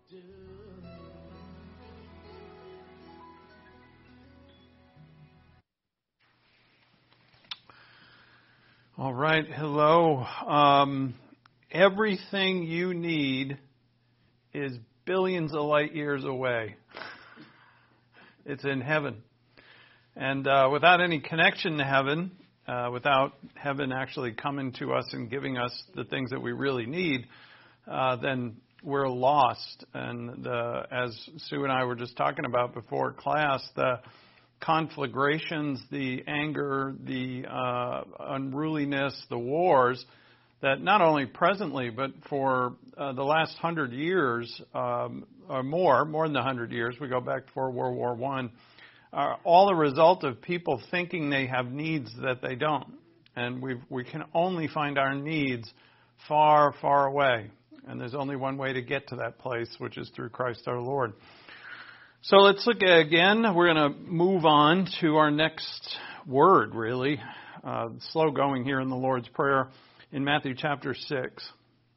do. All right, hello. Everything you need is billions of light years away. It's in heaven. And without any connection to heaven, without heaven actually coming to us and giving us the things that we really need, then we're lost. And as Sue and I were just talking about before class, the conflagrations, the anger, the unruliness, the wars that not only presently, but for the last 100 years or more than 100 years, we go back before World War I, are all a result of people thinking they have needs that they don't. And we can only find our needs far, far away. And there's only one way to get to that place, which is through Christ our Lord. So let's look at again. We're going to move on to our next word, really. Slow going here in the Lord's Prayer in Matthew chapter 6.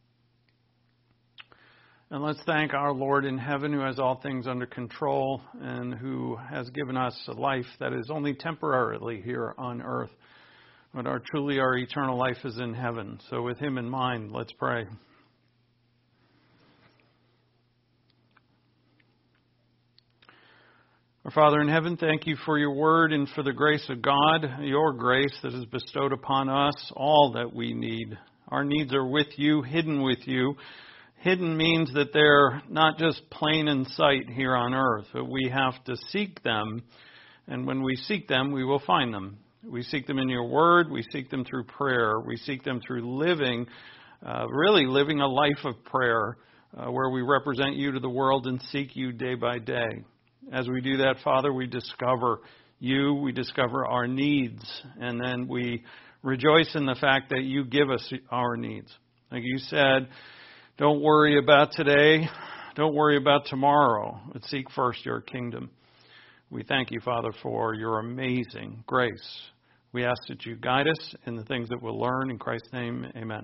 And let's thank our Lord in heaven, who has all things under control and who has given us a life that is only temporarily here on earth. But truly our eternal life is in heaven. So with him in mind, let's pray. Our Father in heaven, thank you for your word and for the grace of God, your grace that is bestowed upon us, all that we need. Our needs are with you, hidden with you. Hidden means that they're not just plain in sight here on earth, but we have to seek them. And when we seek them, we will find them. We seek them in your word. We seek them through prayer. We seek them through living a life of prayer where we represent you to the world and seek you day by day. As we do that, Father, we discover you, we discover our needs, and then we rejoice in the fact that you give us our needs. Like you said, don't worry about today, don't worry about tomorrow, but seek first your kingdom. We thank you, Father, for your amazing grace. We ask that you guide us in the things that we'll learn. In Christ's name, amen.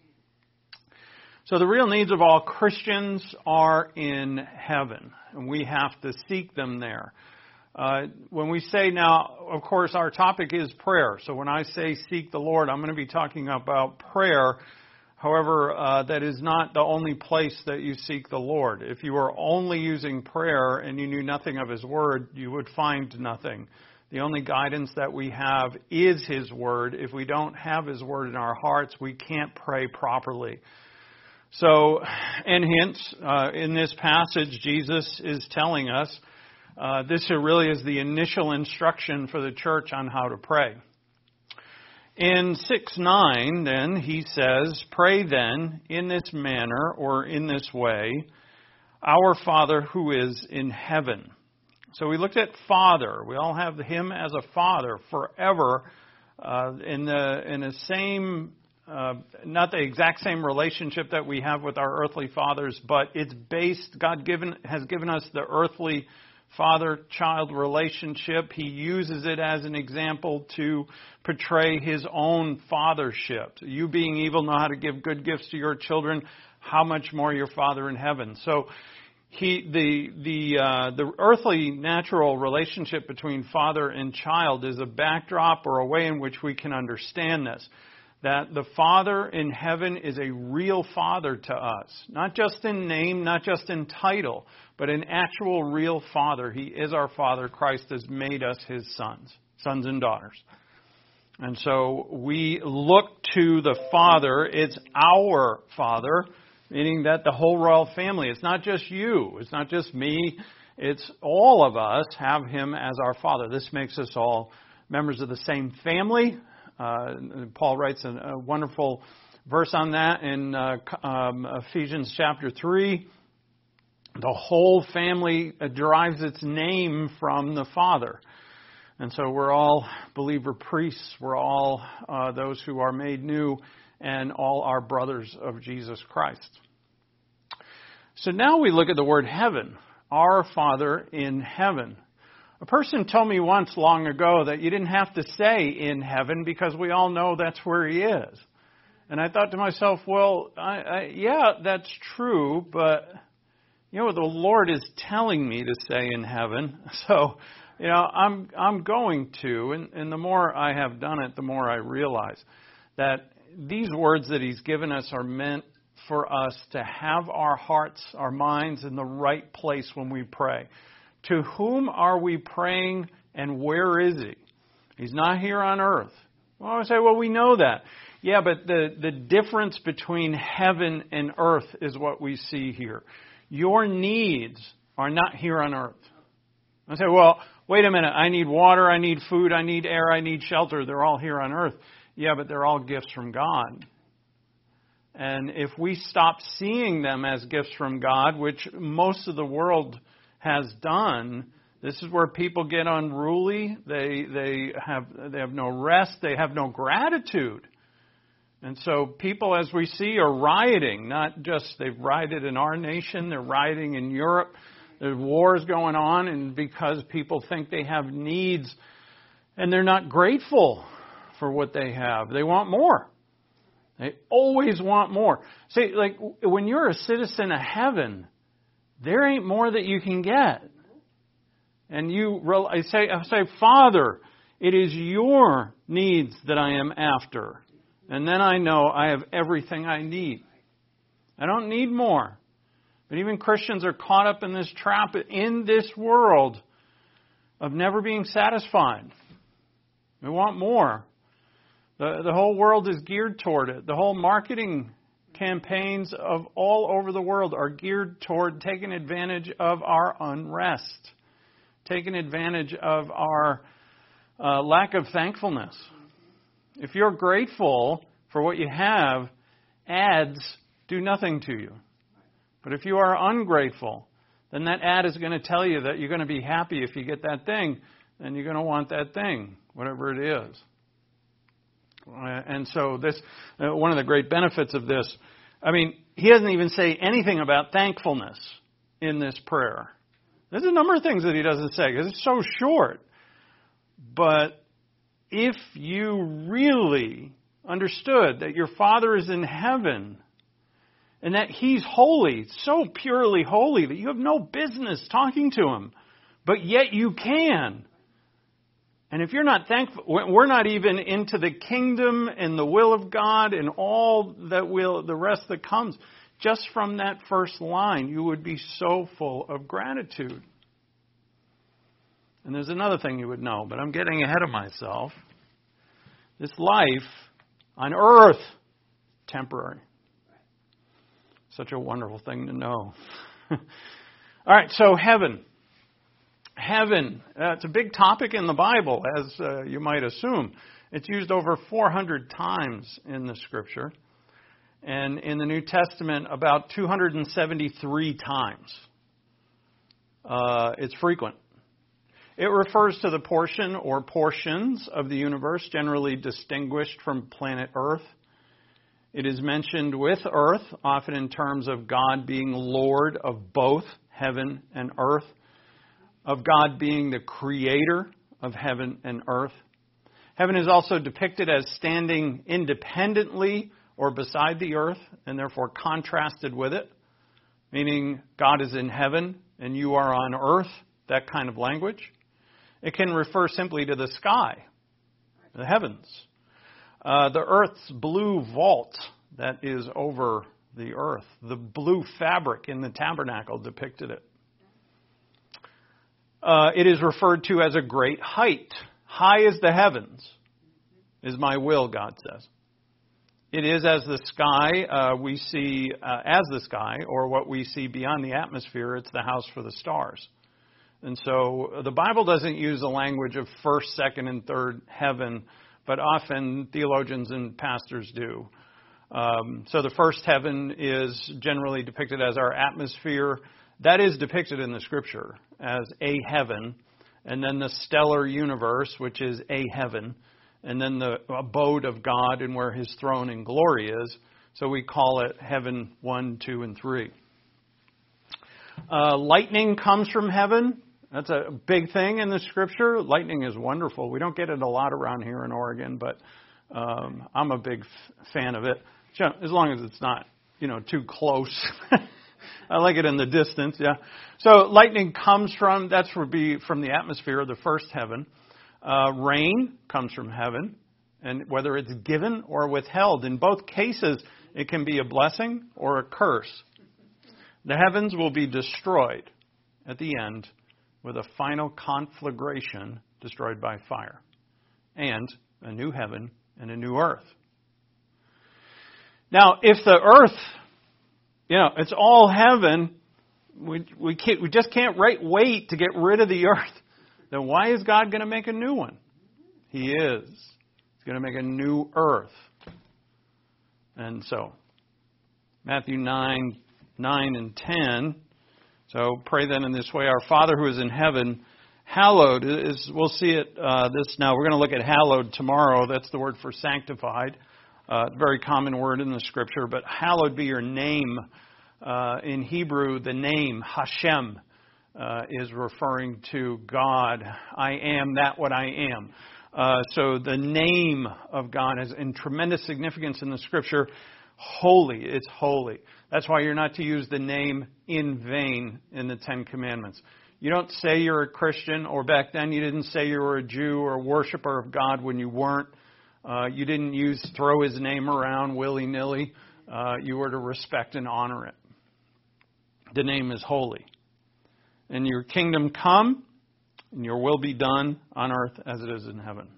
So the real needs of all Christians are in heaven, and we have to seek them there. When we say now, of course, our topic is prayer. So when I say seek the Lord, I'm going to be talking about prayer. However, that is not the only place that you seek the Lord. If you were only using prayer and you knew nothing of His Word, you would find nothing. The only guidance that we have is His Word. If we don't have His Word in our hearts, we can't pray properly. So, and hence, in this passage, Jesus is telling us, this really is the initial instruction for the church on how to pray. In 6:9, then, he says, pray then in this manner or in this way, our Father who is in heaven. So we looked at Father. We all have Him as a Father forever in the same not the exact same relationship that we have with our earthly fathers, but it's based, God has given us the earthly father-child relationship. He uses it as an example to portray His own fathership. You being evil know how to give good gifts to your children, how much more your Father in heaven. So the earthly natural relationship between father and child is a backdrop or a way in which we can understand this. That the Father in heaven is a real Father to us. Not just in name, not just in title, but an actual real Father. He is our Father. Christ has made us His sons and daughters. And so we look to the Father. It's our Father, meaning that the whole royal family, it's not just you, it's not just me, it's all of us have Him as our Father. This makes us all members of the same family. Paul writes a wonderful verse on that in Ephesians chapter 3. The whole family derives its name from the Father. And so we're all believer priests. We're all those who are made new and all are brothers of Jesus Christ. So now we look at the word heaven. Our Father in heaven. A person told me once long ago that you didn't have to say in heaven because we all know that's where He is. And I thought to myself, well, yeah, that's true, but you know what the Lord is telling me to say in heaven. So, you know, I'm going to, and the more I have done it, the more I realize that these words that He's given us are meant for us to have our hearts, our minds in the right place when we pray. To whom are we praying, and where is He? He's not here on earth. Well, I say, well, we know that. Yeah, but the difference between heaven and earth is what we see here. Your needs are not here on earth. I say, well, wait a minute. I need water, I need food, I need air, I need shelter. They're all here on earth. Yeah, but they're all gifts from God. And if we stop seeing them as gifts from God, which most of the world has done, this is where people get unruly. They have no rest. They have no gratitude. And so people, as we see, are rioting. Not just they've rioted in our nation. They're rioting in Europe. There's wars going on, and because people think they have needs, and they're not grateful for what they have. They want more. They always want more. See, like when you're a citizen of heaven, there ain't more that you can get. And I say, Father, it is your needs that I am after. And then I know I have everything I need. I don't need more. But even Christians are caught up in this trap in this world of never being satisfied. We want more. The whole world is geared toward it. The whole marketing campaigns of all over the world are geared toward taking advantage of our unrest, taking advantage of our lack of thankfulness. If you're grateful for what you have, ads do nothing to you. But if you are ungrateful, then that ad is going to tell you that you're going to be happy if you get that thing, and you're going to want that thing, whatever it is. And so this, one of the great benefits of this, I mean, he doesn't even say anything about thankfulness in this prayer. There's a number of things that he doesn't say because it's so short. But if you really understood that your Father is in heaven and that He's holy, so purely holy that you have no business talking to Him, but yet you can. And if you're not thankful, we're not even into the kingdom and the will of God and all that the rest that comes. Just from that first line, you would be so full of gratitude. And there's another thing you would know, but I'm getting ahead of myself. This life on earth, temporary. Such a wonderful thing to know. All right, so heaven. Heaven, it's a big topic in the Bible, as you might assume. It's used over 400 times in the Scripture. And in the New Testament, about 273 times. It's frequent. It refers to the portion or portions of the universe generally distinguished from planet Earth. It is mentioned with earth, often in terms of God being Lord of both heaven and earth, of God being the creator of heaven and earth. Heaven is also depicted as standing independently or beside the earth, and therefore contrasted with it, meaning God is in heaven and you are on earth, that kind of language. It can refer simply to the sky, the heavens. The earth's blue vault that is over the earth, the blue fabric in the tabernacle depicted it. It is referred to as a great height. High as the heavens is my will, God says. It is as the sky we see as the sky, or what we see beyond the atmosphere. It's the house for the stars. And so the Bible doesn't use the language of first, second, and third heaven, but often theologians and pastors do. So the first heaven is generally depicted as our atmosphere. That is depicted in the Scripture as a heaven. And then the stellar universe, which is a heaven. And then the abode of God and where His throne and glory is. So we call it heaven 1, 2, and 3. Lightning comes from heaven. That's a big thing in the Scripture. Lightning is wonderful. We don't get it a lot around here in Oregon, but I'm a big fan of it. As long as it's not, too close. I like it in the distance, yeah. So lightning comes from, would be from the atmosphere of the first heaven. Rain comes from heaven, and whether it's given or withheld, in both cases, it can be a blessing or a curse. The heavens will be destroyed at the end with a final conflagration destroyed by fire, and a new heaven and a new earth. Now, if the earth, it's all heaven, we just can't wait to get rid of the earth. Then why is God going to make a new one? He is. He's going to make a new earth. And so, Matthew 9 and 10. So pray then in this way, our Father who is in heaven, hallowed is, we'll see it this now. We're going to look at hallowed tomorrow. That's the word for sanctified. Very common word in the Scripture, but hallowed be your name. In Hebrew, the name Hashem is referring to God. I am that what I am. So the name of God has in tremendous significance in the Scripture. Holy, it's holy. That's why you're not to use the name in vain in the Ten Commandments. You don't say you're a Christian, or back then you didn't say you were a Jew or a worshiper of God when you weren't. You didn't throw His name around willy-nilly. You were to respect and honor it. The name is holy. And your kingdom come, and your will be done on earth as it is in heaven.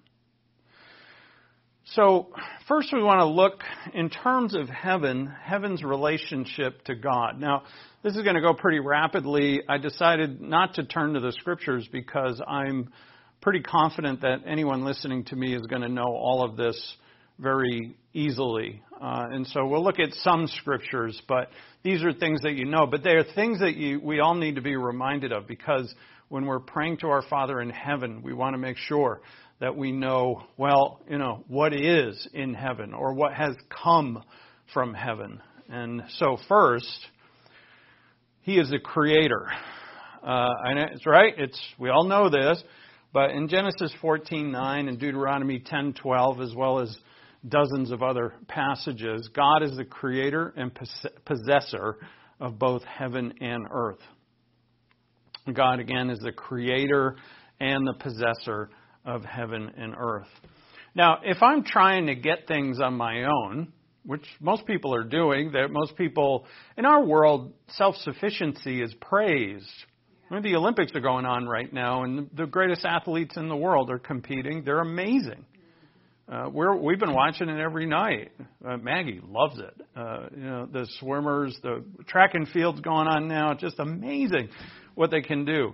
So, first we want to look in terms of heaven's relationship to God. Now, this is going to go pretty rapidly. I decided not to turn to the Scriptures because I'm pretty confident that anyone listening to me is going to know all of this very easily. And so we'll look at some Scriptures, but these are things that you know. But they are things that we all need to be reminded of, because when we're praying to our Father in heaven, we want to make sure that we know, what is in heaven or what has come from heaven. And so first, He is the Creator. And it's right. We all know this. But in Genesis 14:9 and Deuteronomy 10:12, as well as dozens of other passages, God is the Creator and possessor of both heaven and earth. God, again, is the Creator and the possessor of heaven and earth. Now, if I'm trying to get things on my own, which most people are doing, that most people in our world, self-sufficiency is praised. The Olympics are going on right now, and the greatest athletes in the world are competing. They're amazing. We've been watching it every night. Maggie loves it. The swimmers, the track and field's going on now. Just amazing what they can do.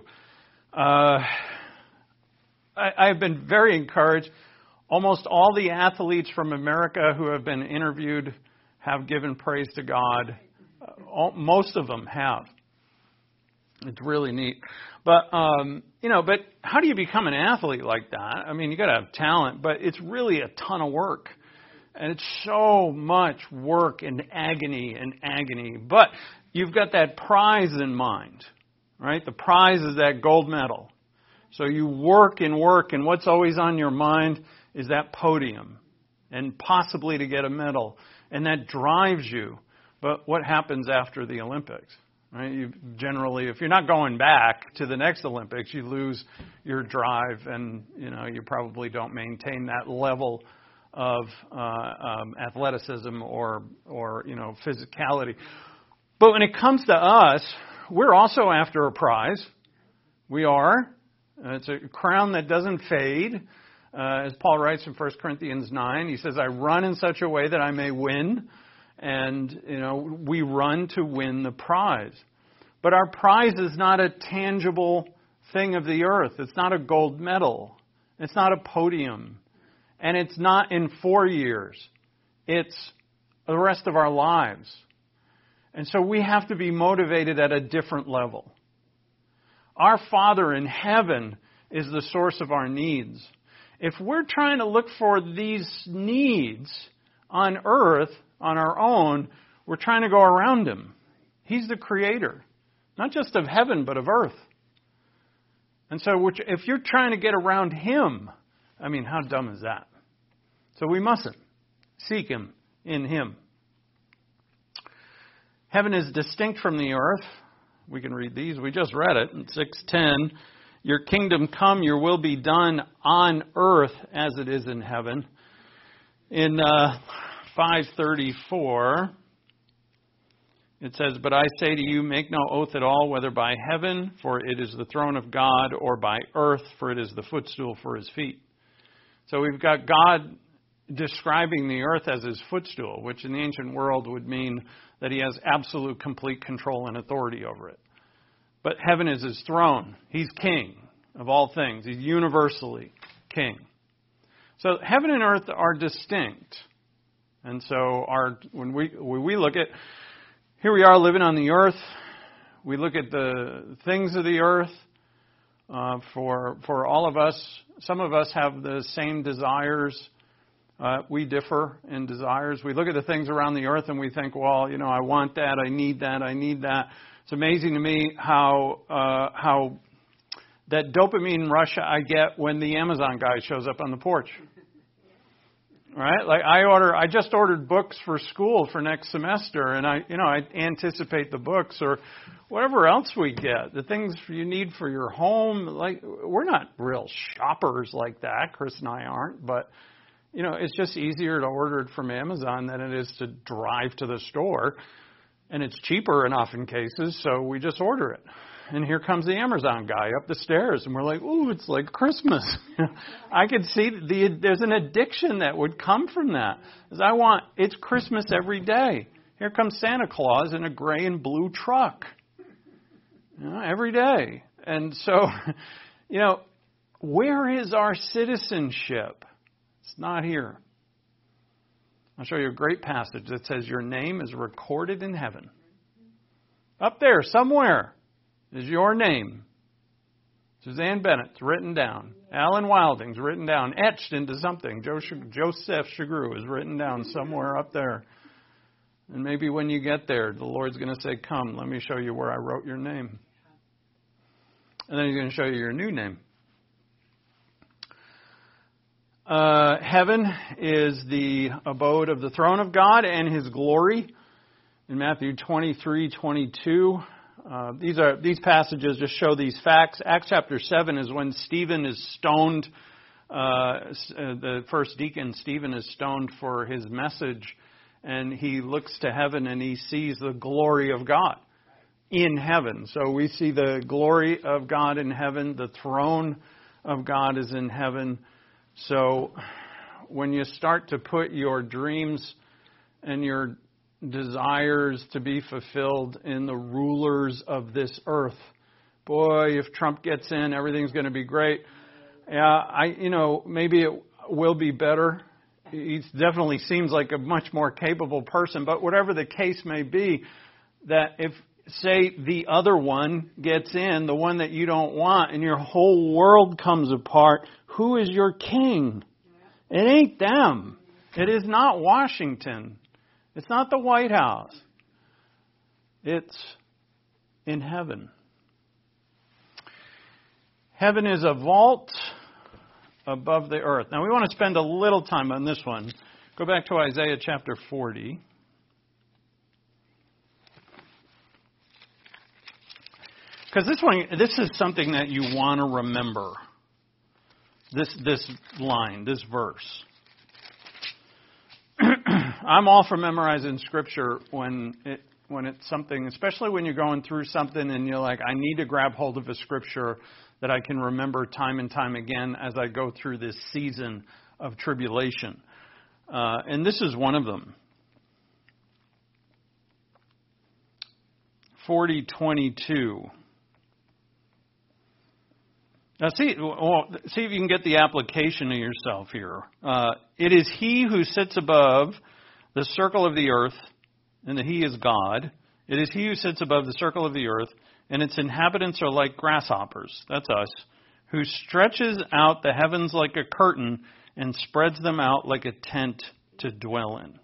I've been very encouraged. Almost all the athletes from America who have been interviewed have given praise to God. Most of them have. It's really neat. But how do you become an athlete like that? I mean, you got to have talent, but it's really a ton of work. And it's so much work and agony. But you've got that prize in mind, right? The prize is that gold medal. So you work, and what's always on your mind is that podium, and possibly to get a medal. And that drives you. But what happens after the Olympics? Right? You generally, if you're not going back to the next Olympics, you lose your drive, and you probably don't maintain that level of athleticism or physicality. But when it comes to us, we're also after a prize. We are. It's a crown that doesn't fade. As Paul writes in 1 Corinthians 9, he says, I run in such a way that I may win. And, we run to win the prize. But our prize is not a tangible thing of the earth. It's not a gold medal. It's not a podium. And it's not in 4 years. It's the rest of our lives. And so we have to be motivated at a different level. Our Father in heaven is the source of our needs. If we're trying to look for these needs on earth, on our own, we're trying to go around Him. He's the Creator, not just of heaven, but of earth. And so if you're trying to get around Him, how dumb is that? So we mustn't seek Him in Him. Heaven is distinct from the earth. We can read these. We just read it in 6:10. Your kingdom come, your will be done on earth as it is in heaven. In 5:34, it says, but I say to you, make no oath at all, whether by heaven, for it is the throne of God, or by earth, for it is the footstool for his feet. So we've got God describing the earth as his footstool, which in the ancient world would mean that he has absolute, complete control and authority over it. But heaven is his throne. He's king of all things. He's universally king. So heaven and earth are distinct. And so when we look at, here we are living on the earth, we look at the things of the earth. For all of us, some of us have the same desires. We differ in desires. We look at the things around the earth and we think, well, I want that, I need that, I need that. It's amazing to me how that dopamine rush I get when the Amazon guy shows up on the porch. Right? Like I just ordered books for school for next semester, and I anticipate the books or whatever else we get, the things you need for your home. Like, we're not real shoppers like that. Chris and I aren't, but it's just easier to order it from Amazon than it is to drive to the store, and it's cheaper in often cases, so we just order it. And here comes the Amazon guy up the stairs, and we're like, ooh, it's like Christmas. I could see there's an addiction that would come from that. It's Christmas every day. Here comes Santa Claus in a gray and blue truck. Every day. And so, where is our citizenship? It's not here. I'll show you a great passage that says your name is recorded in heaven. Up there, somewhere, is your name. Suzanne Bennett's written down. Alan Wilding's written down, etched into something. Joseph Chagru is written down somewhere up there. And maybe when you get there, the Lord's going to say, come, let me show you where I wrote your name. And then he's going to show you your new name. Heaven is the abode of the throne of God and his glory. In Matthew 23:22, these passages just show these facts. Acts chapter 7 is when Stephen is stoned. The first deacon, Stephen, is stoned for his message. And he looks to heaven and he sees the glory of God in heaven. So we see the glory of God in heaven. The throne of God is in heaven. So when you start to put your dreams and your desires to be fulfilled in the rulers of this earth, boy, if Trump gets in, everything's going to be great. Maybe it will be better. He definitely seems like a much more capable person. But whatever the case may be, that if, say, the other one gets in, the one that you don't want, and your whole world comes apart, who is your king? It ain't them. It is not Washington. It's not the White House. It's in heaven. Heaven is a vault above the earth. Now we want to spend a little time on this one. Go back to Isaiah chapter 40. Because this is something that you want to remember. This line, this verse. I'm all for memorizing Scripture when it's something, especially when you're going through something and you're like, I need to grab hold of a Scripture that I can remember time and time again as I go through this season of tribulation. And this is one of them. 40:22. Now see if you can get the application of yourself here. It is he who sits above the circle of the earth, and that he is God. It is he who sits above the circle of the earth, and its inhabitants are like grasshoppers. That's us. Who stretches out the heavens like a curtain and spreads them out like a tent to dwell in.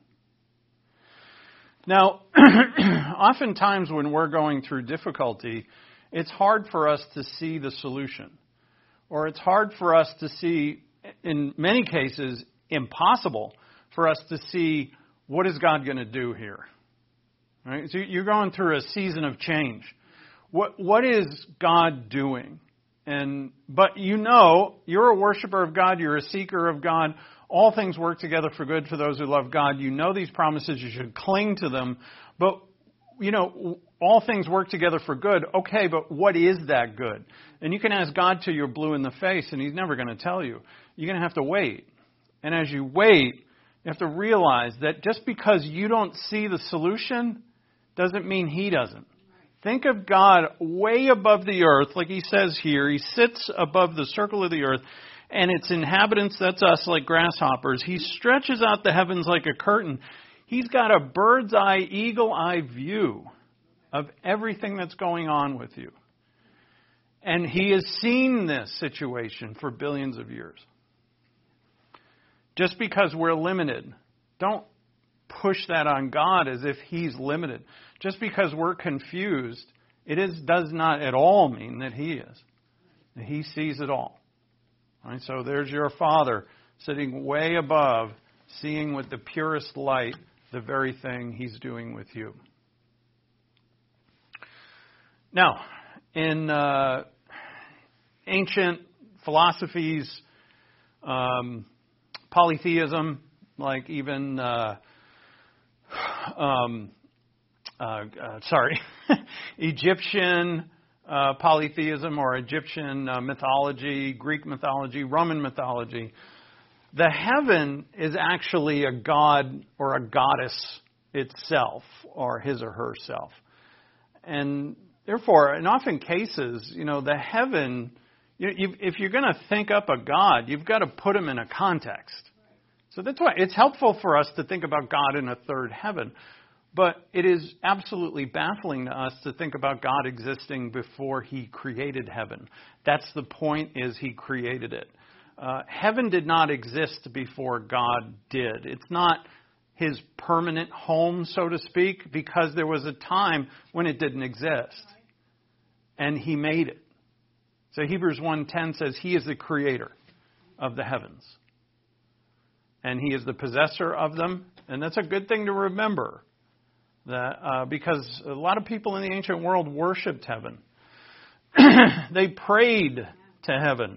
Now, oftentimes when we're going through difficulty, it's hard for us to see the solution. Or it's hard for us to see, in many cases, impossible for us to see what is God going to do here. Right? So you're going through a season of change. What is God doing? But you're a worshiper of God, you're a seeker of God. All things work together for good for those who love God. You know these promises, you should cling to them. But, all things work together for good. Okay, but what is that good? And you can ask God till you're blue in the face, and He's never going to tell you. You're going to have to wait. And as you wait, you have to realize that just because you don't see the solution doesn't mean He doesn't. Think of God way above the earth, like He says here. He sits above the circle of the earth, and its inhabitants, that's us, like grasshoppers. He stretches out the heavens like a curtain. He's got a bird's eye, eagle eye view of everything that's going on with you. And He has seen this situation for billions of years. Just because we're limited, don't push that on God as if He's limited. Just because we're confused, does not at all mean that He is. He sees it all. All right, so there's your Father sitting way above, seeing with the purest light the very thing He's doing with you. Now, in ancient philosophies, polytheism, like even Egyptian polytheism or Egyptian mythology, Greek mythology, Roman mythology, the heaven is actually a god or a goddess itself, or his or herself. And therefore, in often cases, the heaven, if you're going to think up a God, you've got to put him in a context. So that's why it's helpful for us to think about God in a third heaven. But it is absolutely baffling to us to think about God existing before He created heaven. That's the point, is He created it. Heaven did not exist before God did. It's not His permanent home, so to speak, because there was a time when it didn't exist. And He made it. So Hebrews 1:10 says He is the creator of the heavens. And He is the possessor of them. And that's a good thing to remember. That because a lot of people in the ancient world worshipped heaven. They prayed to heaven.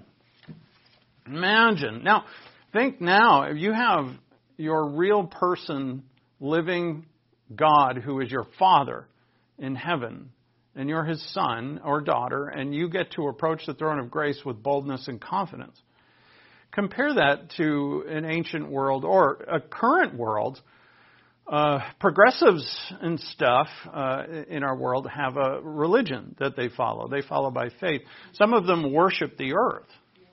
Imagine. Now, think now, if you have your real person, living God, who is your Father in heaven, and you're His son or daughter, and you get to approach the throne of grace with boldness and confidence. Compare that to an ancient world or a current world. Progressives and stuff in our world have a religion that they follow. They follow by faith. Some of them worship the earth.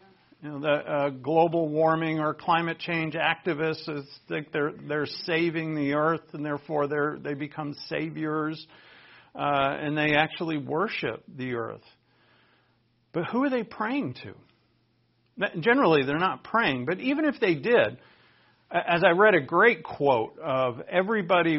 The global warming or climate change activists think they're saving the earth, and therefore they become saviors, and they actually worship the earth. But who are they praying to? Generally, they're not praying. But even if they did, as I read a great quote of everybody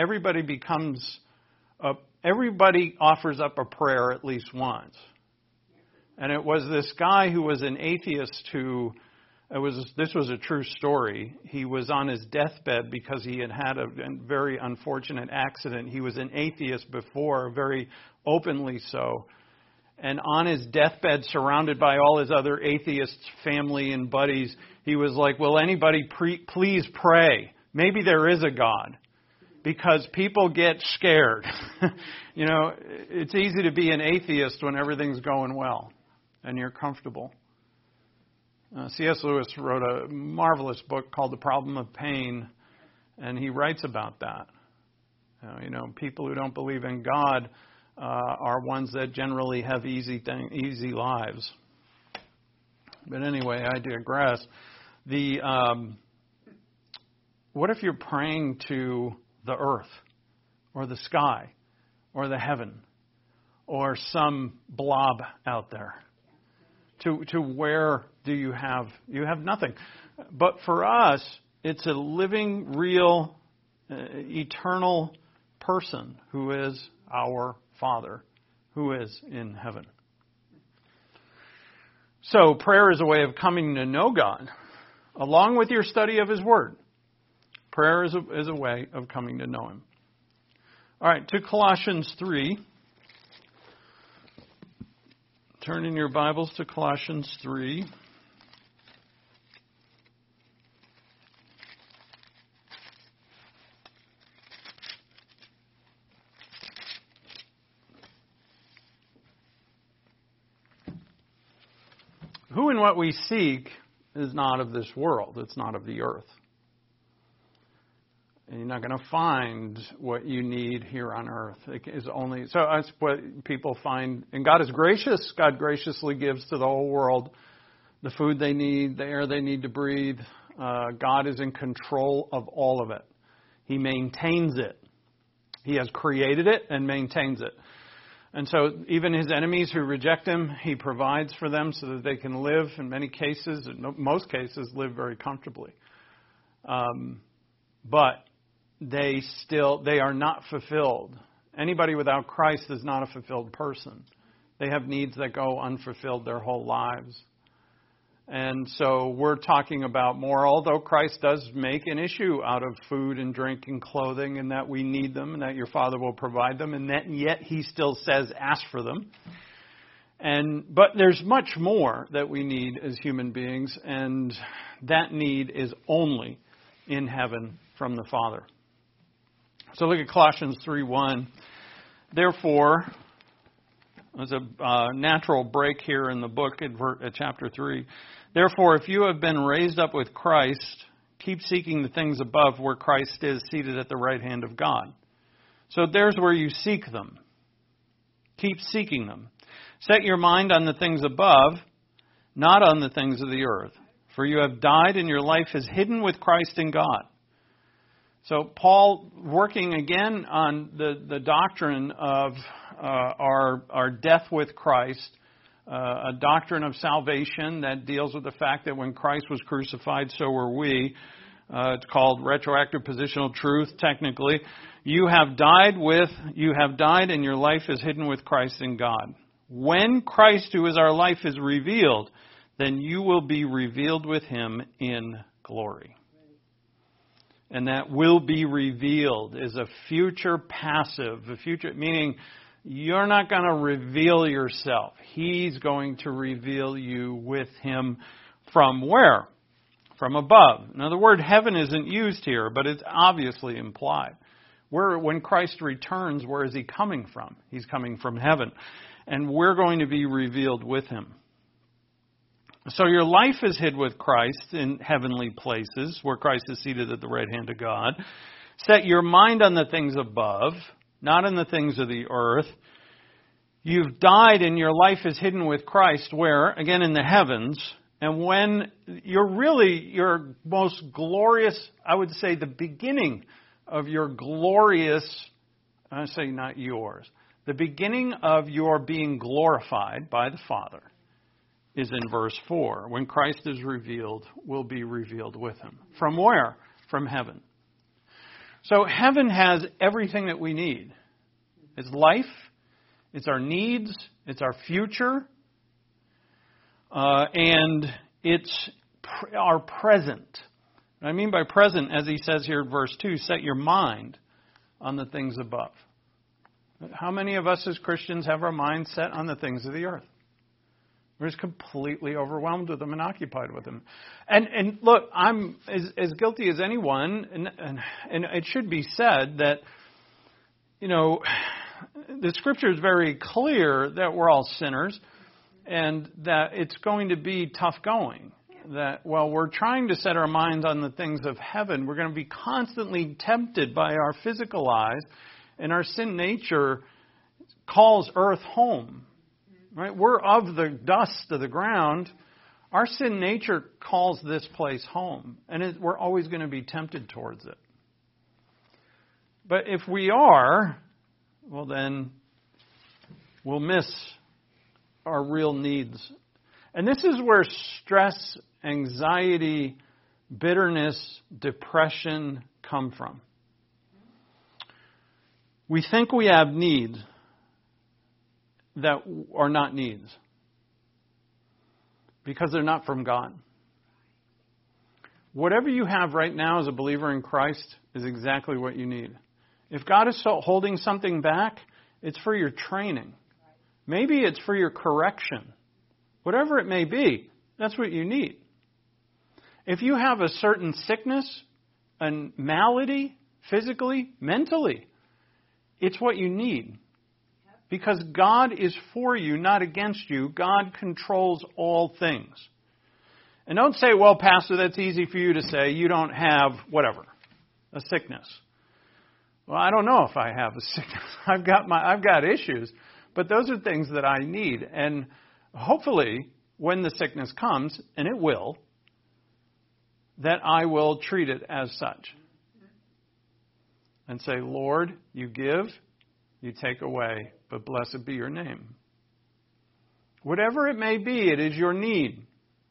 offers up a prayer at least once. And it was this guy who was an atheist this was a true story. He was on his deathbed because he had a very unfortunate accident. He was an atheist before, very openly so. And on his deathbed, surrounded by all his other atheist family and buddies, he was like, will anybody please pray? Maybe there is a God. Because people get scared. It's easy to be an atheist when everything's going well and you're comfortable. C.S. Lewis wrote a marvelous book called The Problem of Pain, and he writes about that. People who don't believe in God are ones that generally have easy lives. But anyway, I digress. What if you're praying to the earth or the sky or the heaven or some blob out there? To where do you have nothing? But for us, it's a living, real, eternal person who is our Father, who is in heaven. So prayer is a way of coming to know God, along with your study of His Word. Prayer is a way of coming to know Him. All right, to Colossians 3. Turn in your Bibles to Colossians 3. Who and what we seek is not of this world. It's not of the earth. And you're not going to find what you need here on earth. It is only, so that's what people find. And God is gracious. God graciously gives to the whole world the food they need, the air they need to breathe. God is in control of all of it. He maintains it. He has created it and maintains it. And so even his enemies who reject him, he provides for them so that they can live, in many cases, in most cases, live very comfortably. But they are not fulfilled. Anybody without Christ is not a fulfilled person. They have needs that go unfulfilled their whole lives. And so we're talking about more, although Christ does make an issue out of food and drink and clothing, and that we need them, and that your Father will provide them, and that yet he still says, ask for them. But there's much more that we need as human beings, and that need is only in heaven from the Father. So look at Colossians 3:1. Therefore, there's a natural break here in the book at chapter 3. Therefore, if you have been raised up with Christ, keep seeking the things above where Christ is seated at the right hand of God. So there's where you seek them. Keep seeking them. Set your mind on the things above, not on the things of the earth. For you have died and your life is hidden with Christ in God. So Paul, working again on the doctrine of our death with Christ, a doctrine of salvation that deals with the fact that when Christ was crucified, so were we. It's called retroactive positional truth, technically. You have died and your life is hidden with Christ in God. When Christ, who is our life, is revealed, then you will be revealed with him in glory. And that will be revealed is a future passive, meaning you're not going to reveal yourself. He's going to reveal you with him from where? From above. Now the word heaven isn't used here, but it's obviously implied. When Christ returns, where is he coming from? He's coming from heaven. And we're going to be revealed with him. So your life is hid with Christ in heavenly places, where Christ is seated at the right hand of God. Set your mind on the things above, not on the things of the earth. You've died and your life is hidden with Christ, where? Again, in the heavens. And when your most glorious, I would say the beginning of your glorious, I say not yours, the beginning of your being glorified by the Father is in verse 4. When Christ is revealed, we'll be revealed with him. From where? From heaven. So heaven has everything that we need. It's life, it's our needs, it's our future, and it's our present. What I mean by present, as he says here in verse 2, set your mind on the things above. How many of us as Christians have our minds set on the things of the earth? We're just completely overwhelmed with them and occupied with them. And look, I'm as guilty as anyone, and it should be said that, the Scripture is very clear that we're all sinners and that it's going to be tough going. That while we're trying to set our minds on the things of heaven, we're going to be constantly tempted by our physical eyes, and our sin nature calls earth home. Right? We're of the dust of the ground. Our sin nature calls this place home. And we're always going to be tempted towards it. But if we are, well then, we'll miss our real needs. And this is where stress, anxiety, bitterness, depression come from. We think we have needs that are not needs because they're not from God. Whatever you have right now as a believer in Christ is exactly what you need. If God is holding something back, it's for your training. Maybe it's for your correction. Whatever it may be, that's what you need. If you have a certain sickness, a malady, physically, mentally, it's what you need. Because God is for you, not against you. God controls all things. And don't say, well, Pastor, that's easy for you to say. You don't have whatever, a sickness. Well, I don't know if I have a sickness. I've got issues. But those are things that I need. And hopefully, when the sickness comes, and it will, that I will treat it as such. And say, Lord, you give, you take away, but blessed be your name. Whatever it may be, it is your need.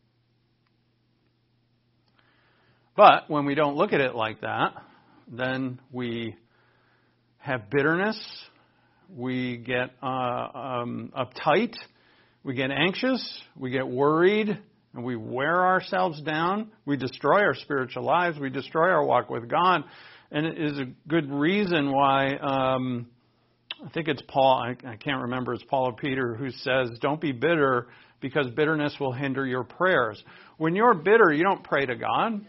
But when we don't look at it like that, then we have bitterness, we get uptight, we get anxious, we get worried, and we wear ourselves down. We destroy our spiritual lives, we destroy our walk with God. And it is a good reason why, I think it's Paul, I can't remember, it's Paul or Peter who says, don't be bitter because bitterness will hinder your prayers. When you're bitter, you don't pray to God.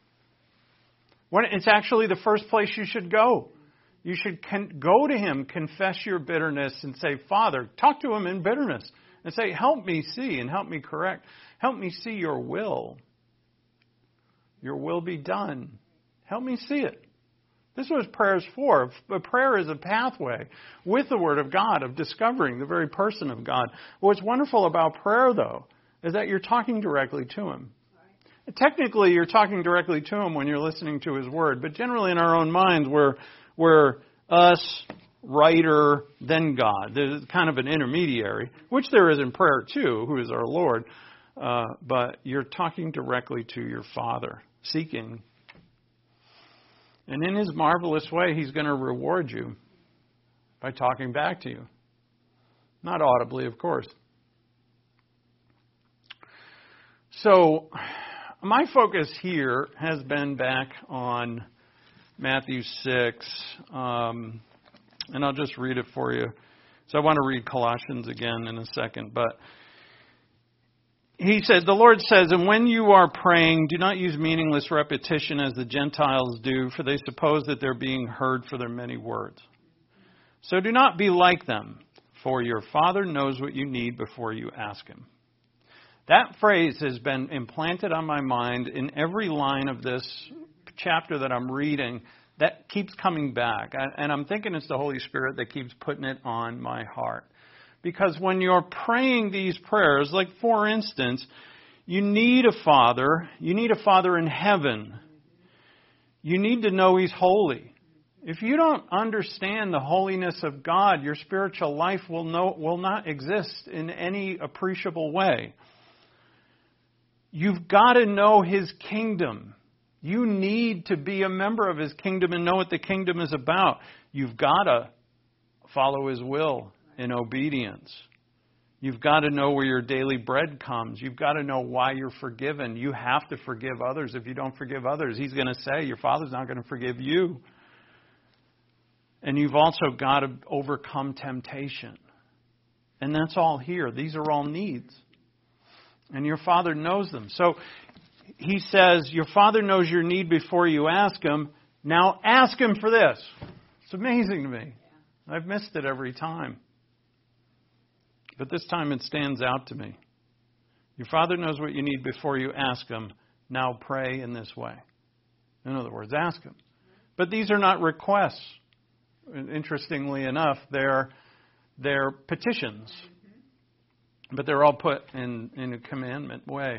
It's actually the first place you should go. You should go to Him, confess your bitterness, and say, Father, talk to Him in bitterness. And say, help me see and help me correct. Help me see your will. Your will be done. Help me see it. This is what prayer is for. But prayer is a pathway with the Word of God of discovering the very person of God. What's wonderful about prayer, though, is that you're talking directly to Him. Technically, you're talking directly to Him when you're listening to His Word. But generally in our own minds, we're us, writer, then God. There's kind of an intermediary, which there is in prayer too, who is our Lord. But you're talking directly to your Father, seeking. And in His marvelous way, He's going to reward you by talking back to you. Not audibly, of course. So, my focus here has been back on Matthew 6, and I'll just read it for you. So I want to read Colossians again in a second, but He said, the Lord says, and when you are praying, do not use meaningless repetition as the Gentiles do, for they suppose that they're being heard for their many words. So do not be like them, for your Father knows what you need before you ask Him. That phrase has been implanted on my mind in every line of this chapter that I'm reading. That keeps coming back. And I'm thinking it's the Holy Spirit that keeps putting it on my heart. Because when you're praying these prayers, like for instance, you need a Father. You need a Father in heaven. You need to know He's holy. If you don't understand the holiness of God, your spiritual life will not exist in any appreciable way. You've got to know His kingdom. You need to be a member of His kingdom and know what the kingdom is about. You've got to follow His will in obedience. You've got to know where your daily bread comes. You've got to know why you're forgiven. You have to forgive others. If you don't forgive others, He's going to say your Father's not going to forgive you. And you've also got to overcome temptation. And that's all here. These are all needs. And your Father knows them. So He says, your Father knows your need before you ask Him. Now ask Him for this. It's amazing to me. I've missed it every time. But this time it stands out to me. Your Father knows what you need before you ask Him. Now pray in this way. In other words, ask Him. But these are not requests. Interestingly enough, they're petitions. But they're all put in a commandment way.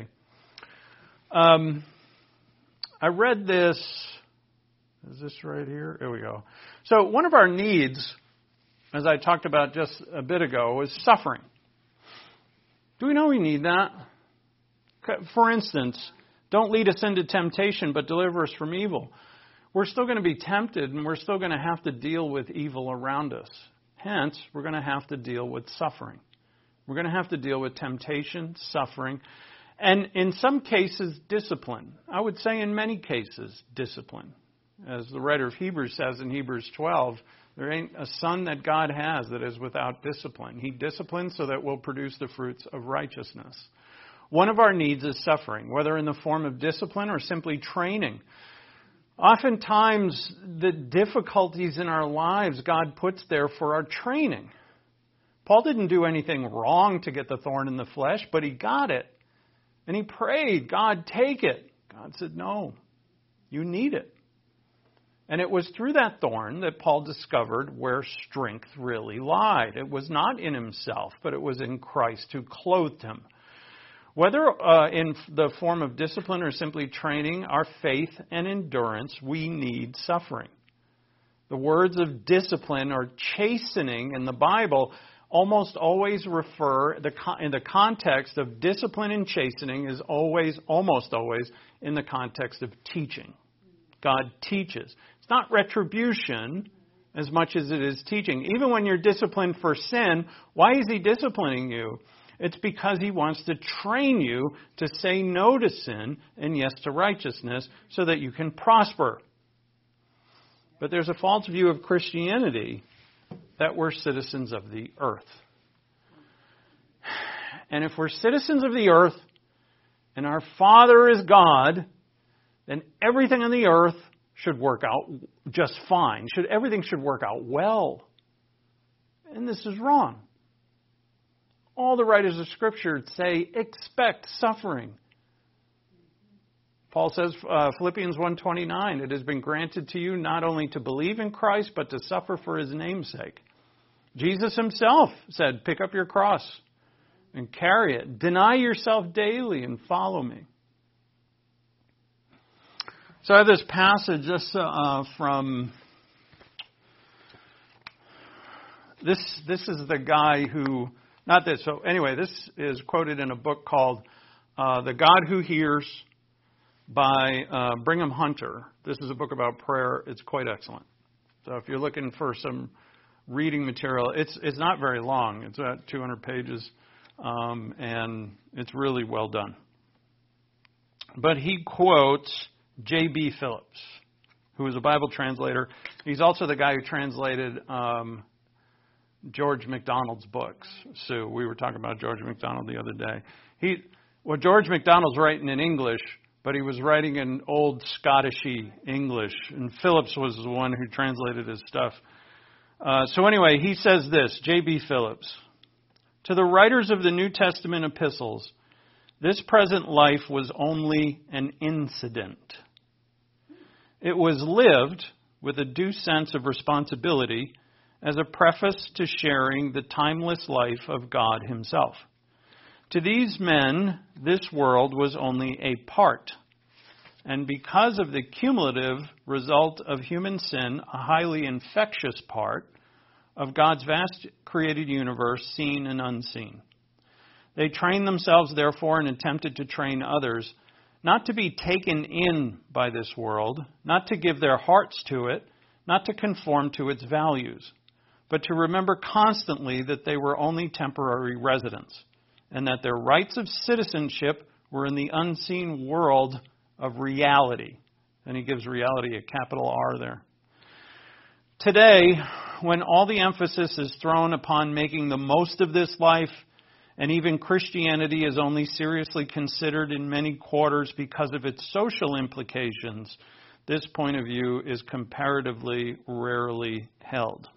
I read this. Is this right here? Here we go. So one of our needs, as I talked about just a bit ago, is suffering. Do we know we need that? For instance, don't lead us into temptation, but deliver us from evil. We're still going to be tempted, and we're still going to have to deal with evil around us. Hence, we're going to have to deal with suffering. We're going to have to deal with temptation, suffering, and in some cases, discipline. I would say in many cases, discipline. As the writer of Hebrews says in Hebrews 12, there ain't a son that God has that is without discipline. He disciplines so that we'll produce the fruits of righteousness. One of our needs is suffering, whether in the form of discipline or simply training. Oftentimes, the difficulties in our lives God puts there for our training. Paul didn't do anything wrong to get the thorn in the flesh, but he got it. And he prayed, God, take it. God said, no, you need it. And it was through that thorn that Paul discovered where strength really lied. It was not in himself, but it was in Christ who clothed him. Whether in the form of discipline or simply training our faith and endurance, we need suffering. The words of discipline or chastening in the Bible almost always refer, in the context of discipline and chastening is almost always in the context of teaching. God teaches. It's not retribution as much as it is teaching. Even when you're disciplined for sin, why is He disciplining you? It's because He wants to train you to say no to sin and yes to righteousness so that you can prosper. But there's a false view of Christianity that we're citizens of the earth. And if we're citizens of the earth and our Father is God, then everything on the earth should work out just fine. Everything should work out well. And this is wrong. All the writers of Scripture say, expect suffering. Paul says, Philippians 1:29, it has been granted to you not only to believe in Christ, but to suffer for His name's sake. Jesus Himself said, pick up your cross and carry it. Deny yourself daily and follow me. So I have this passage just from... This is the guy who... Not this. So anyway, this is quoted in a book called The God Who Hears by Brigham Hunter. This is a book about prayer. It's quite excellent. So if you're looking for some reading material, it's not very long. It's about 200 pages, and it's really well done. But he quotes J.B. Phillips, who is a Bible translator. He's also the guy who translated George MacDonald's books. Sue, we were talking about George MacDonald the other day. George MacDonald's writing in English, but he was writing in old Scottishy English, and Phillips was the one who translated his stuff. So anyway, he says this, J.B. Phillips, to the writers of the New Testament epistles, this present life was only an incident. It was lived with a due sense of responsibility as a preface to sharing the timeless life of God Himself. To these men, this world was only a part, and because of the cumulative result of human sin, a highly infectious part of God's vast created universe, seen and unseen. They trained themselves, therefore, and attempted to train others, not to be taken in by this world, not to give their hearts to it, not to conform to its values, but to remember constantly that they were only temporary residents, and that their rights of citizenship were in the unseen world of reality. And he gives reality a capital R there. Today, when all the emphasis is thrown upon making the most of this life, and even Christianity is only seriously considered in many quarters because of its social implications, this point of view is comparatively rarely held.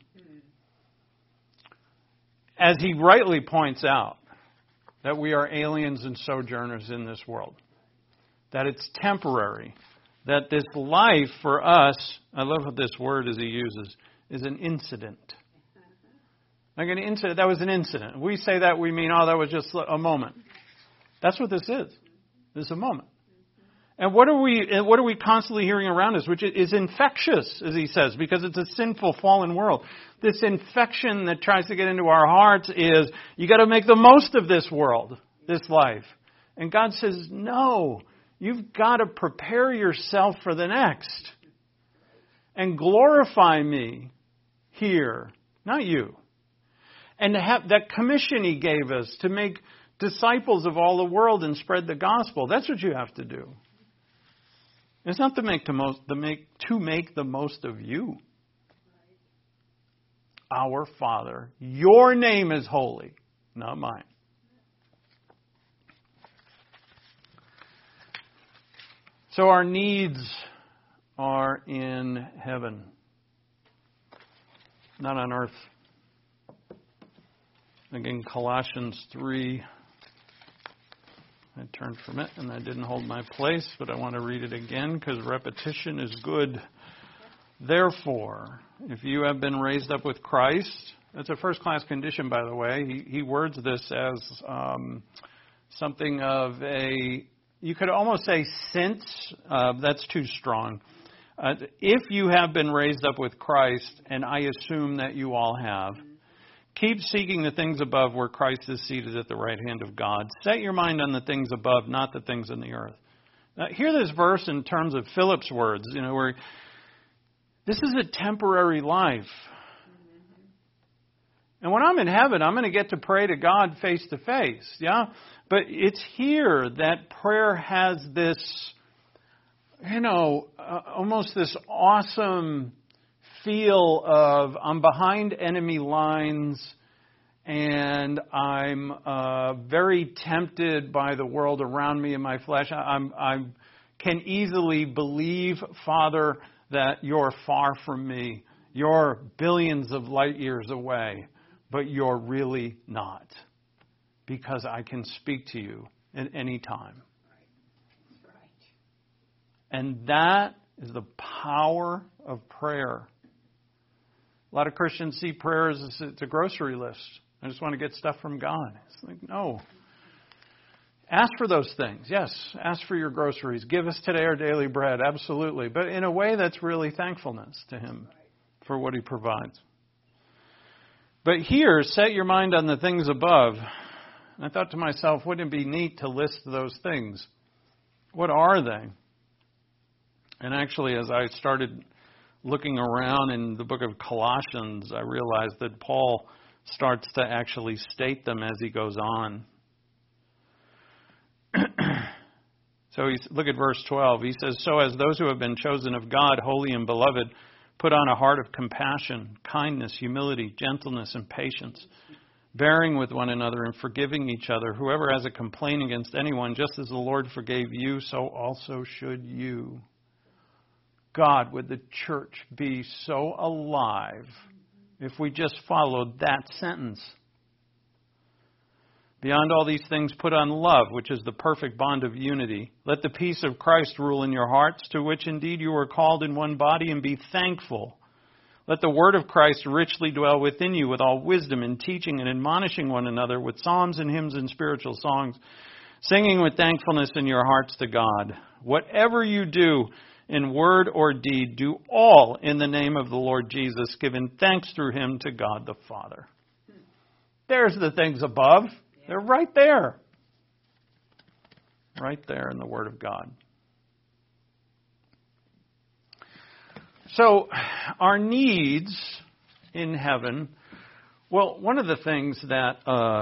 As he rightly points out, that we are aliens and sojourners in this world, that it's temporary, that this life for us, I love what this word as he uses, is an incident. Like an incident, that was an incident. We say that, we mean, that was just a moment. That's what this is. This is a moment. And what are we constantly hearing around us, which is infectious, as he says, because it's a sinful, fallen world. This infection that tries to get into our hearts is, you got to make the most of this world, this life. And God says, no, you've got to prepare yourself for the next. And glorify me here, not you. And to have that commission He gave us to make disciples of all the world and spread the gospel. That's what you have to do. It's not to make the most of you. Our Father, your name is holy, not mine. So our needs are in heaven, not on earth. Again, Colossians 3. I turned from it and I didn't hold my place, but I want to read it again because repetition is good. Therefore, if you have been raised up with Christ, that's a first-class condition, by the way. He words this as something of a, you could almost say since, that's too strong. If you have been raised up with Christ, and I assume that you all have, keep seeking the things above where Christ is seated at the right hand of God. Set your mind on the things above, not the things in the earth. Now, hear this verse in terms of Philip's words, where this is a temporary life. And when I'm in heaven, I'm going to get to pray to God face to face. Yeah? But it's here that prayer has this, almost this awesome feel of I'm behind enemy lines and I'm very tempted by the world around me in my flesh. I can easily believe, Father, that you're far from me. You're billions of light years away, but you're really not, because I can speak to you at any time. And that is the power of prayer. A lot of Christians see prayer as it's a grocery list. I just want to get stuff from God. It's like, no. Ask for those things. Yes, ask for your groceries. Give us today our daily bread. Absolutely. But in a way that's really thankfulness to Him for what He provides. But here, set your mind on the things above. And I thought to myself, wouldn't it be neat to list those things? What are they? And actually, as I started looking around in the book of Colossians, I realized that Paul starts to actually state them as he goes on. So look at verse 12. He says, so as those who have been chosen of God, holy and beloved, put on a heart of compassion, kindness, humility, gentleness, and patience, bearing with one another and forgiving each other. Whoever has a complaint against anyone, just as the Lord forgave you, so also should you. God, would the church be so alive if we just followed that sentence? Beyond all these things, put on love, which is the perfect bond of unity. Let the peace of Christ rule in your hearts, to which indeed you were called in one body, and be thankful. Let the word of Christ richly dwell within you with all wisdom and teaching and admonishing one another with psalms and hymns and spiritual songs, singing with thankfulness in your hearts to God. Whatever you do in word or deed, do all in the name of the Lord Jesus, giving thanks through Him to God the Father. There's the things above. They're right there. Right there in the Word of God. So, our needs in heaven, well, one of the things that,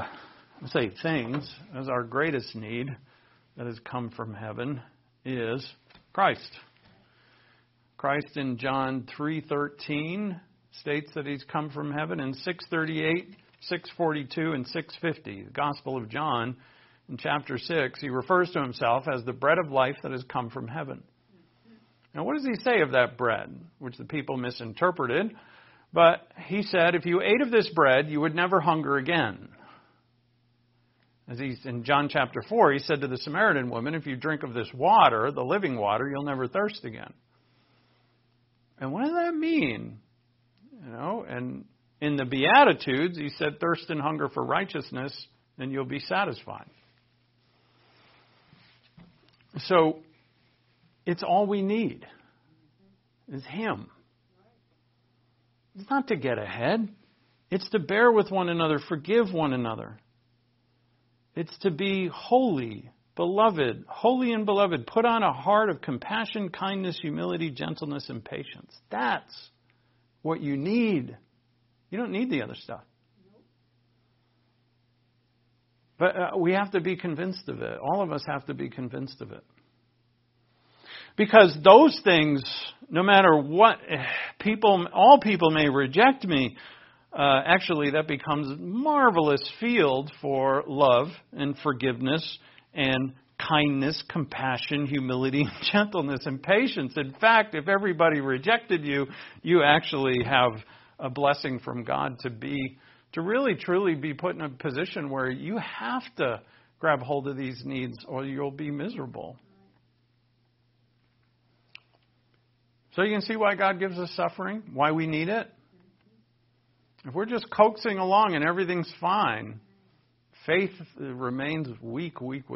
as our greatest need that has come from heaven is Christ. Christ in John 3:13 states that He's come from heaven. In 6:38, 6:42, and 6:50, the Gospel of John, in chapter 6, He refers to Himself as the bread of life that has come from heaven. Now, what does He say of that bread, which the people misinterpreted? But He said, if you ate of this bread, you would never hunger again. As He's in John chapter 4, He said to the Samaritan woman, if you drink of this water, the living water, you'll never thirst again. And what does that mean? And in the Beatitudes, He said, thirst and hunger for righteousness, and you'll be satisfied. So, it's all we need is Him. It's not to get ahead. It's to bear with one another, forgive one another. It's to be holy, beloved, holy and beloved. Put on a heart of compassion, kindness, humility, gentleness, and patience. That's what you need. You don't need the other stuff. But we have to be convinced of it. All of us have to be convinced of it. Because those things, no matter what all people may reject me, actually that becomes a marvelous field for love and forgiveness and kindness, compassion, humility, gentleness, and patience. In fact, if everybody rejected you, you actually have a blessing from God to really truly be put in a position where you have to grab hold of these needs or you'll be miserable. So you can see why God gives us suffering, why we need it. If we're just coaxing along and everything's fine, faith remains weak.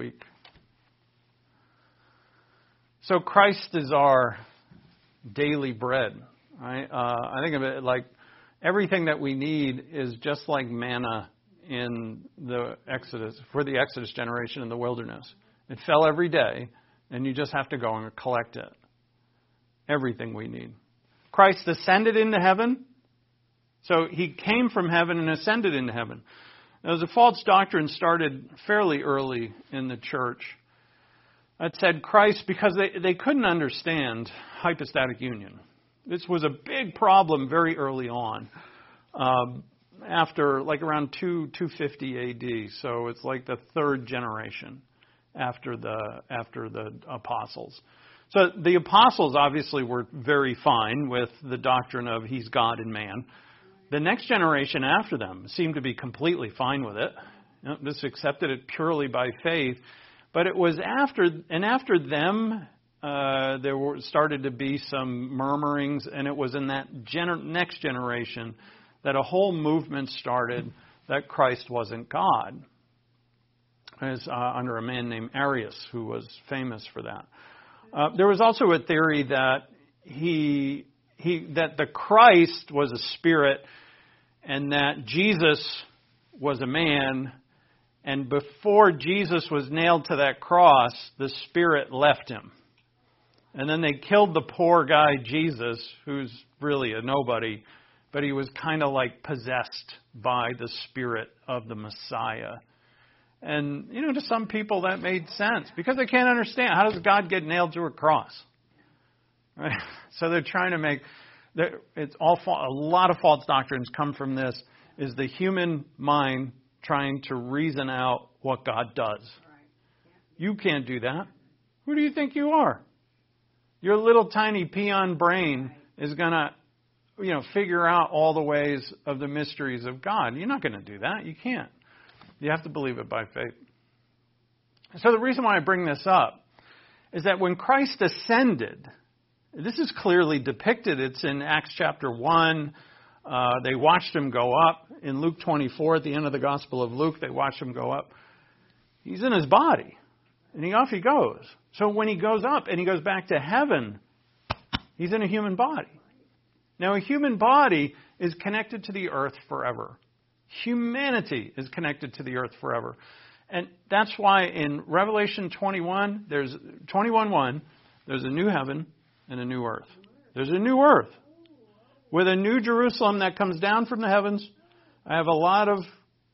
So Christ is our daily bread. Right? I think of it like everything that we need is just like manna in the Exodus, for the Exodus generation in the wilderness. It fell every day, and you just have to go and collect it. Everything we need. Christ ascended into heaven. So he came from heaven and ascended into heaven. Now, the false doctrine started fairly early in the church. It said Christ, because they couldn't understand hypostatic union. This was a big problem very early on, after like around 250 A.D. So it's like the third generation after the apostles. So the apostles obviously were very fine with the doctrine of he's God and man. The next generation after them seemed to be completely fine with it. Just accepted it purely by faith. But it was after them, there started to be some murmurings, and it was in that next generation that a whole movement started that Christ wasn't God. It was under a man named Arius, who was famous for that. There was also a theory that that the Christ was a spirit, and that Jesus was a man. And before Jesus was nailed to that cross, the Spirit left him. And then they killed the poor guy, Jesus, who's really a nobody, but he was kind of like possessed by the Spirit of the Messiah. And, to some people that made sense because they can't understand. How does God get nailed to a cross? Right? So they're trying to make, it's all a lot of false doctrines come from this, is the human mind trying to reason out what God does. You can't do that. Who do you think you are? Your little tiny peon brain is going to, figure out all the ways of the mysteries of God. You're not going to do that. You can't. You have to believe it by faith. So the reason why I bring this up is that when Christ ascended, this is clearly depicted. It's in Acts chapter 1. They watched him go up. In Luke 24, at the end of the Gospel of Luke, they watched him go up. He's in his body, and off he goes. So when he goes up and he goes back to heaven, he's in a human body. Now, a human body is connected to the earth forever. Humanity is connected to the earth forever. And that's why in Revelation 21, there's 21:1, there's a new heaven and a new earth. There's a new earth with a new Jerusalem that comes down from the heavens. I have a lot of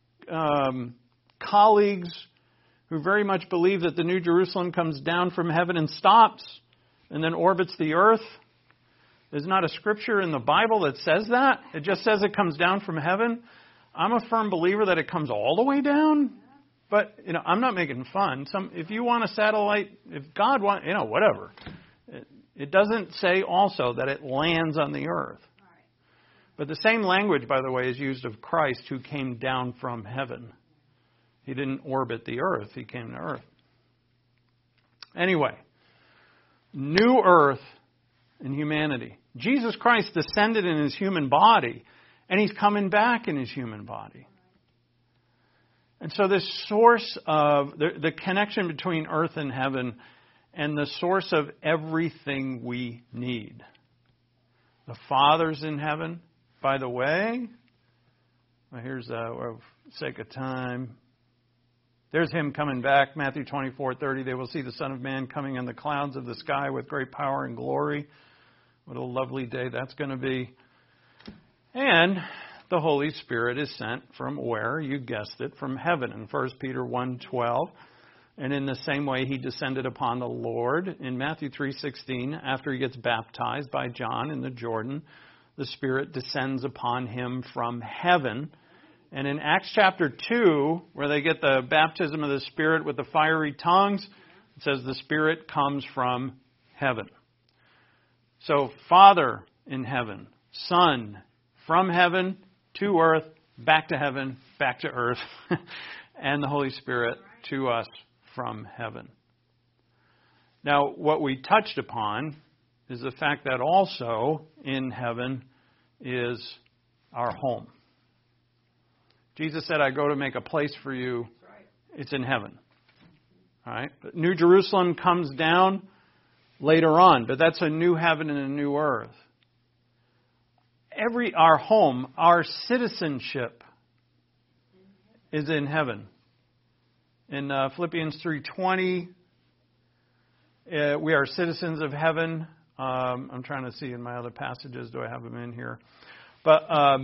colleagues who very much believe that the new Jerusalem comes down from heaven and stops and then orbits the earth. There's not a scripture in the Bible that says that. It just says it comes down from heaven. I'm a firm believer that it comes all the way down. But, I'm not making fun. If you want a satellite, if God wants, whatever. It doesn't say also that it lands on the earth. But the same language, by the way, is used of Christ who came down from heaven. He didn't orbit the earth. He came to earth. Anyway, new earth and humanity. Jesus Christ descended in his human body, and he's coming back in his human body. And so this source of the connection between earth and heaven and the source of everything we need. The Father's in heaven. By the way, here's for sake of time. There's him coming back. Matthew 24:30. They will see the Son of Man coming in the clouds of the sky with great power and glory. What a lovely day that's going to be. And the Holy Spirit is sent from where? You guessed it, from heaven. In 1 Peter 1:12, And in the same way, he descended upon the Lord. In Matthew 3:16, after he gets baptized by John in the Jordan, the Spirit descends upon him from heaven. And in Acts chapter 2, where they get the baptism of the Spirit with the fiery tongues, it says the Spirit comes from heaven. So Father in heaven, Son from heaven to earth, back to heaven, back to earth, and the Holy Spirit to us from heaven. Now, what we touched upon is the fact that also in heaven is our home. Jesus said, I go to make a place for you. It's in heaven. All right? But New Jerusalem comes down later on, but that's a new heaven and a new earth. Our home, our citizenship is in heaven. In Philippians 3:20, we are citizens of heaven. I'm trying to see in my other passages, do I have them in here? But,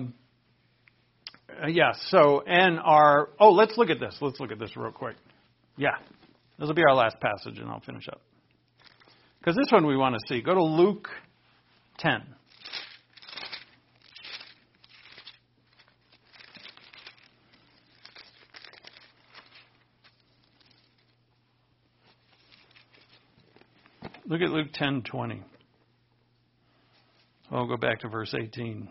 let's look at this. Let's look at this real quick. Yeah, this will be our last passage, and I'll finish up. Because this one we want to see. Go to Luke 10. Look at Luke 10:20. I'll go back to verse 18.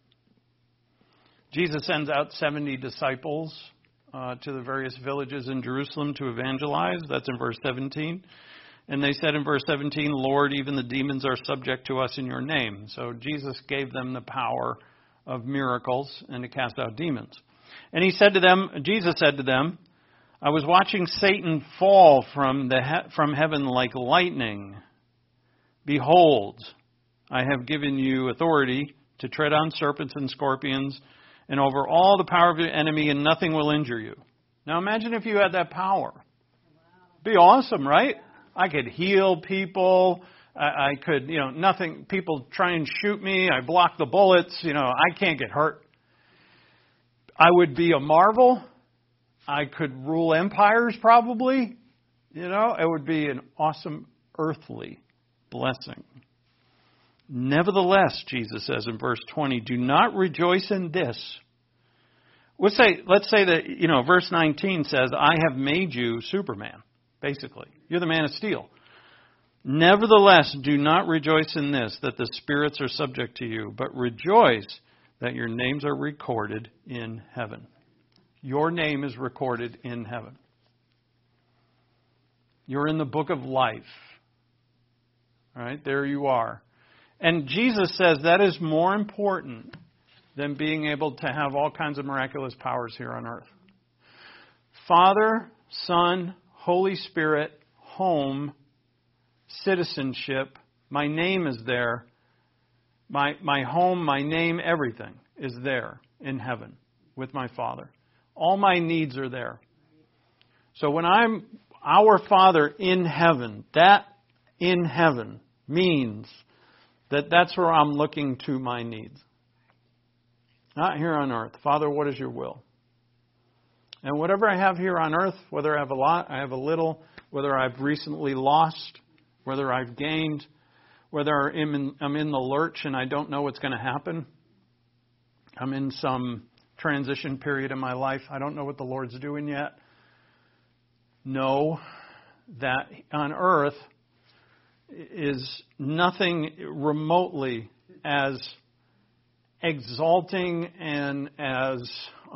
Jesus sends out 70 disciples to the various villages in Jerusalem to evangelize. That's in verse 17. And they said in verse 17, Lord, even the demons are subject to us in your name. So Jesus gave them the power of miracles and to cast out demons. And Jesus said to them, I was watching Satan fall from heaven like lightning. Behold, I have given you authority to tread on serpents and scorpions and over all the power of your enemy, and nothing will injure you. Now imagine if you had that power. Be awesome, right? I could heal people. I could, nothing. People try and shoot me. I block the bullets. I can't get hurt. I would be a marvel. I could rule empires probably. It would be an awesome earthly blessing. Nevertheless, Jesus says in verse 20, do not rejoice in this. Let's say that, verse 19 says, I have made you Superman, basically. You're the Man of Steel. Nevertheless, do not rejoice in this, that the spirits are subject to you, but rejoice that your names are recorded in heaven. Your name is recorded in heaven. You're in the book of life. All right, there you are. And Jesus says that is more important than being able to have all kinds of miraculous powers here on earth. Father, Son, Holy Spirit, home, citizenship, my name is there. My home, my name, everything is there in heaven with my Father. All my needs are there. So when I'm our Father in heaven, that in heaven means that's where I'm looking to my needs. Not here on earth. Father, what is your will? And whatever I have here on earth, whether I have a lot, I have a little, whether I've recently lost, whether I've gained, whether I'm in the lurch and I don't know what's going to happen. I'm in some transition period in my life. I don't know what the Lord's doing yet. Know that on earth is nothing remotely as exalting and as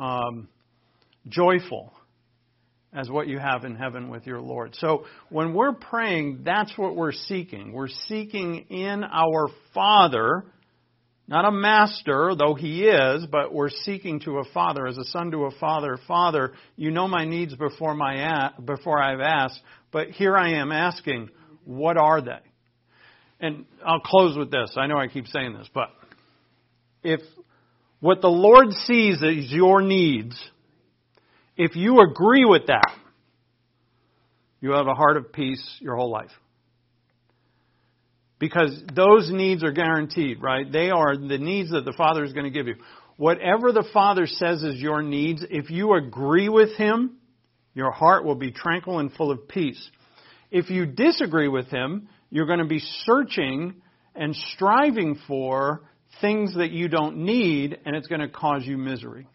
joyful as what you have in heaven with your Lord. So when we're praying, that's what we're seeking. We're seeking in our Father, not a master, though He is, but we're seeking to a Father, as a son to a father. Father, you know my needs before I've asked, but here I am asking, what are they? And I'll close with this. I know I keep saying this, but if what the Lord sees is your needs, if you agree with that, you have a heart of peace your whole life. Because those needs are guaranteed, right? They are the needs that the Father is going to give you. Whatever the Father says is your needs, if you agree with Him, Your heart will be tranquil and full of peace. If you disagree with him, you're going to be searching and striving for things that you don't need, and it's going to cause you misery.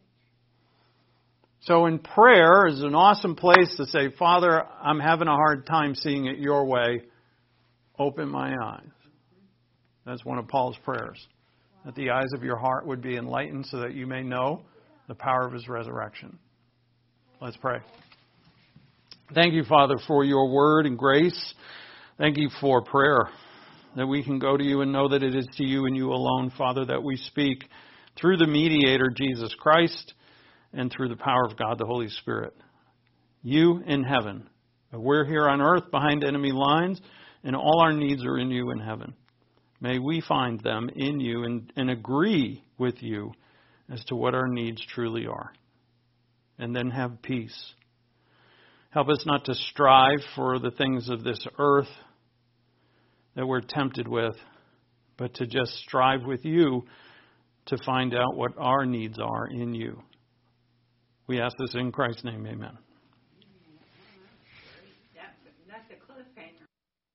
So in prayer is an awesome place to say, Father, I'm having a hard time seeing it your way. Open my eyes. That's one of Paul's prayers. That the eyes of your heart would be enlightened so that you may know the power of his resurrection. Let's pray. Thank you, Father, for your word and grace. Thank you for prayer, that we can go to you and know that it is to you and you alone, Father, that we speak through the mediator, Jesus Christ, and through the power of God, the Holy Spirit. You in heaven. We're here on earth behind enemy lines, and all our needs are in you in heaven. May we find them in you and agree with you as to what our needs truly are. And then have peace. Help us not to strive for the things of this earth that we're tempted with, but to just strive with you to find out what our needs are in you. We ask this in Christ's name, amen.